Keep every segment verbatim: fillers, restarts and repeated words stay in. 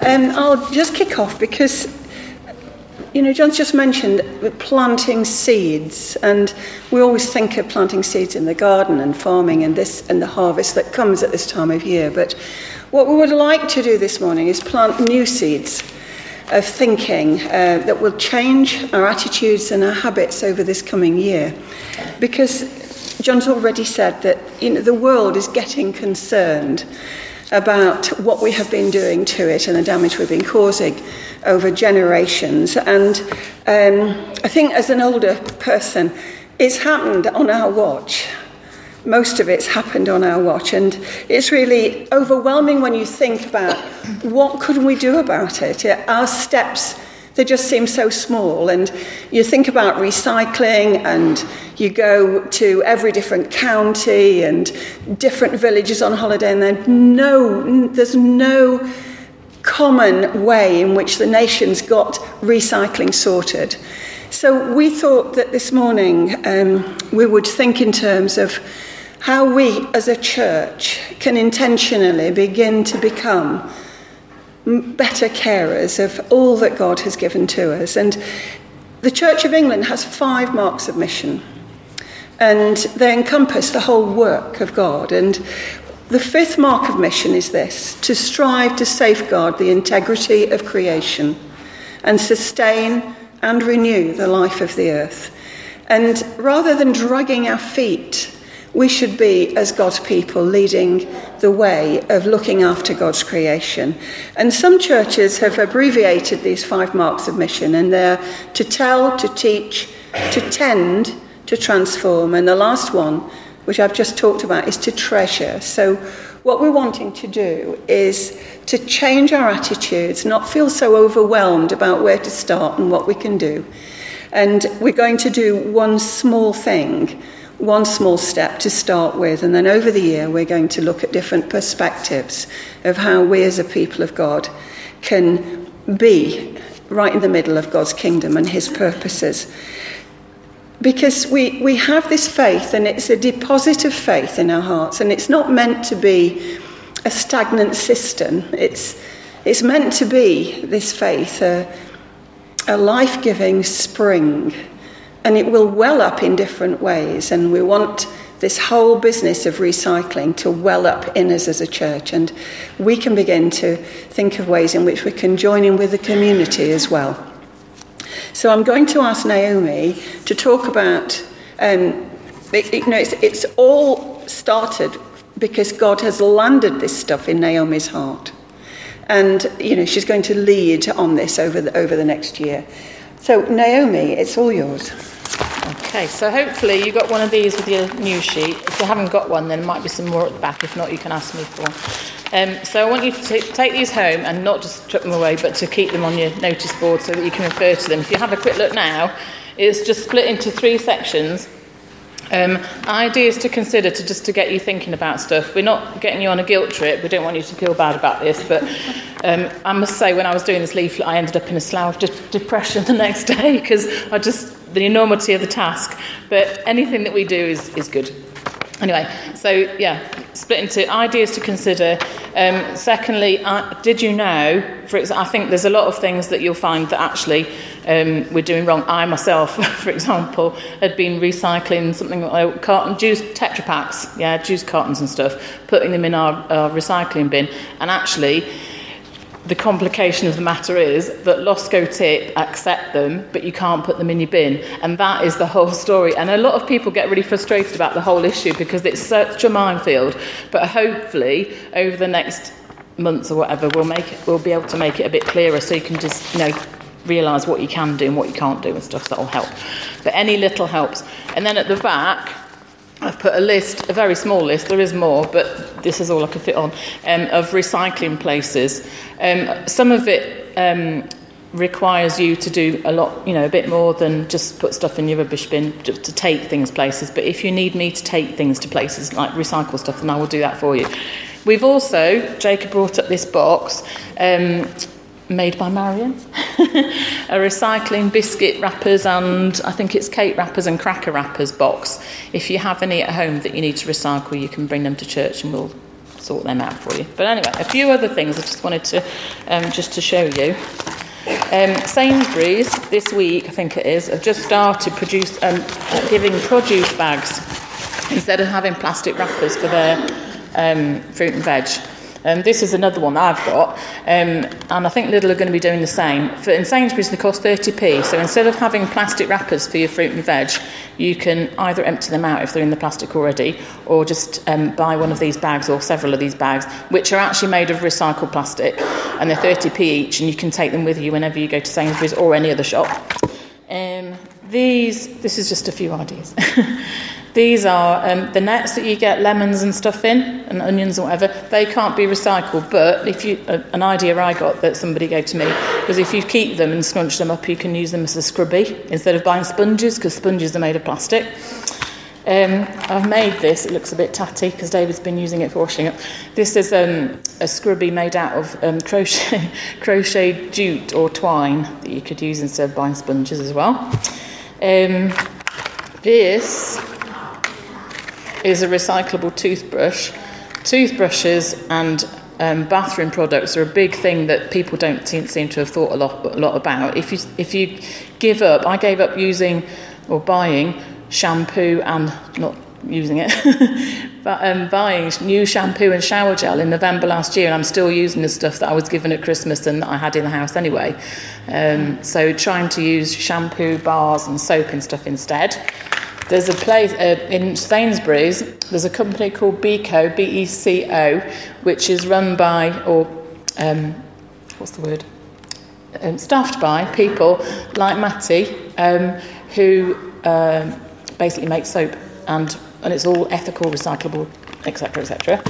um, I'll just kick off because, you know, John's just mentioned planting seeds, and we always think of planting seeds in the garden and farming and this and the harvest that comes at this time of year. But what we would like to do this morning is plant new seeds of thinking uh, that will change our attitudes and our habits over this coming year. Because John's already said that, you know, the world is getting concerned about what we have been doing to it and the damage we've been causing over generations. And um, I think as an older person, it's happened on our watch. Most of it's happened on our watch, and it's really overwhelming when you think about what could we do about it. Our steps, they just seem so small, and you think about recycling, and you go to every different county and different villages on holiday, and there's no, there's no common way in which the nation's got recycling sorted. So we thought that this morning um, we would think in terms of how we as a church can intentionally begin to become better carers of all that God has given to us. And the Church of England has five marks of mission, and they encompass the whole work of God. And the fifth mark of mission is this: to strive to safeguard the integrity of creation and sustain and renew the life of the earth. And rather than dragging our feet, we should be, as God's people, leading the way of looking after God's creation. And some churches have abbreviated these five marks of mission, and they're to tell, to teach, to tend, to transform. And the last one, which I've just talked about, is to treasure. So what we're wanting to do is to change our attitudes, not feel so overwhelmed about where to start and what we can do. And we're going to do one small thing, one small step to start with, and then over the year we're going to look at different perspectives of how we as a people of God can be right in the middle of God's kingdom and his purposes. Because we, we have this faith, and it's a deposit of faith in our hearts, and it's not meant to be a stagnant cistern. It's, it's meant to be, this faith, a, a life-giving spring. And it will well up in different ways, and we want this whole business of recycling to well up in us as a church, and we can begin to think of ways in which we can join in with the community as well. So I'm going to ask Naomi to talk about, um, it, you know, it's, it's all started because God has landed this stuff in Naomi's heart, and you know she's going to lead on this over the, over the next year. So Naomi, it's all yours. Okay, so hopefully you got one of these with your news sheet. If you haven't got one, then there might be some more at the back. If not, you can ask me for one. Um, so I want you to t- take these home and not just chuck them away, but to keep them on your notice board so that you can refer to them. If you have a quick look now, it's just split into three sections. Um, ideas to consider to just to get you thinking about stuff. We're not getting you on a guilt trip. We don't want you to feel bad about this, but um, I must say when I was doing this leaflet, I ended up in a slough of de- depression the next day because I just the enormity of the task. But anything that we do is is good. Anyway, so yeah, split into ideas to consider. Um, secondly, uh, did you know, for example, I think there's a lot of things that you'll find that actually um, we're doing wrong. I myself, for example, had been recycling something like carton, juice, Tetra Packs, yeah, juice cartons and stuff, putting them in our, our recycling bin, and actually the complication of the matter is that Losco Tip accept them, but you can't put them in your bin. And that is the whole story. And a lot of people get really frustrated about the whole issue because it's such a minefield. But hopefully, over the next months or whatever, we'll make it, we'll be able to make it a bit clearer so you can just, you know, realise what you can do and what you can't do and stuff. That'll help. But any little helps. And then at the back, I've put a list, a very small list, there is more, but this is all I could fit on, um, of recycling places. Um, some of it um, requires you to do a lot, you know, a bit more than just put stuff in your rubbish bin, just to take things places. But if you need me to take things to places, like recycle stuff, then I will do that for you. We've also, Jacob brought up this box, um, made by Marion, a recycling biscuit wrappers and I think it's cake wrappers and cracker wrappers box. If you have any at home that you need to recycle, you can bring them to church and we'll sort them out for you. But anyway, a few other things I just wanted to um, just to show you. Um, Sainsbury's this week, I think it is, have just started produce, um, uh, giving produce bags instead of having plastic wrappers for their um, fruit and veg. Um, this is another one that I've got, um, and I think Lidl are going to be doing the same. For, in Sainsbury's, they cost thirty p, so instead of having plastic wrappers for your fruit and veg, you can either empty them out if they're in the plastic already, or just um, buy one of these bags, or several of these bags, which are actually made of recycled plastic, and they're thirty p each, and you can take them with you whenever you go to Sainsbury's or any other shop. Um, these, this is just a few ideas. These are um, the nets that you get lemons and stuff in, and onions or whatever. They can't be recycled, but if you, uh, an idea I got that somebody gave to me was if you keep them and scrunch them up, you can use them as a scrubby instead of buying sponges, because sponges are made of plastic. Um, I've made this. It looks a bit tatty because David's been using it for washing up. This is um, a scrubby made out of um, crochet, crochet jute or twine that you could use instead of buying sponges as well. Um, this is a recyclable toothbrush. Toothbrushes and um, bathroom products are a big thing that people don't seem, seem to have thought a lot, a lot about. If you if you give up, I gave up using or buying shampoo and not using it, but um, buying new shampoo and shower gel in November last year, and I'm still using the stuff that I was given at Christmas and that I had in the house anyway. Um, so trying to use shampoo bars and soap and stuff instead. There's a place uh, in Sainsbury's, there's a company called Beco, B E C O, which is run by, or um, what's the word, um, staffed by people like Matty, um, who um, basically make soap, and, and it's all ethical, recyclable, et cetera, et cetera.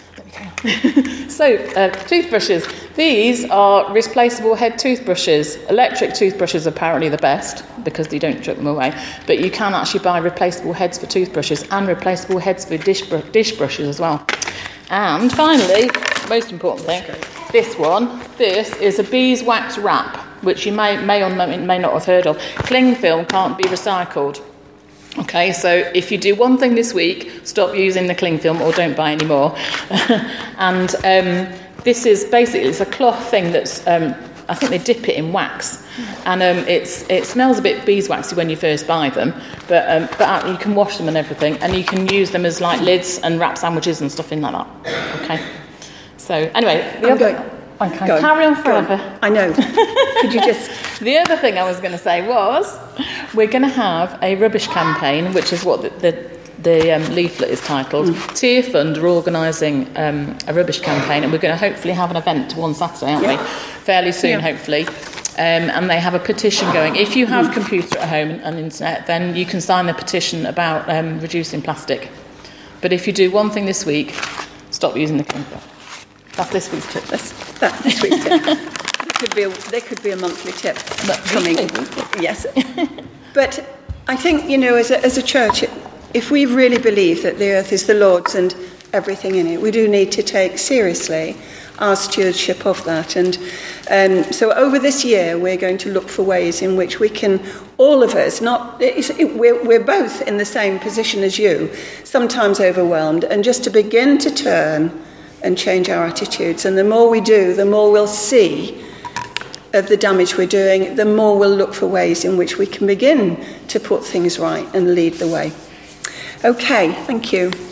So, uh, toothbrushes. These are replaceable head toothbrushes. Electric toothbrushes are apparently the best because you don't chuck them away, but you can actually buy replaceable heads for toothbrushes and replaceable heads for dish, br- dish brushes as well. And finally, most important thing, this one. This is a beeswax wrap, which you may, may or may not have heard of. Cling film can't be recycled. Okay, so if you do one thing this week, stop using the cling film or don't buy any more. And um, this is basically, it's a cloth thing that's, um, I think they dip it in wax. And um, it's it smells a bit beeswaxy when you first buy them, but um, but you can wash them and everything, and you can use them as like lids and wrap sandwiches and stuff in like that. Okay, so anyway, the I'm other... going. I can carry on forever. On. I know. Could you just... The other thing I was going to say was we're going to have a rubbish campaign, which is what the, the, the um, leaflet is titled. Mm. Tear Fund are organising um, a rubbish campaign, and we're going to hopefully have an event one Saturday, aren't yeah. we? Fairly soon, yeah. hopefully. Um, and they have a petition going. If you have a computer at home and, and internet, then you can sign the petition about um, reducing plastic. But if you do one thing this week, stop using the cling film. That's this week's tip. That's, that's this week's tip. There could be a, there could be a monthly tip but coming. Yes. But I think, you know, as a, as a church, if we really believe that the earth is the Lord's and everything in it, we do need to take seriously our stewardship of that. And um, so over this year, we're going to look for ways in which we can, all of us, not it's, it, we're, we're both in the same position as you, sometimes overwhelmed, and just to begin to turn and change our attitudes. And the more we do, the more we'll see of the damage we're doing, the more we'll look for ways in which we can begin to put things right and lead the way. Okay, thank you.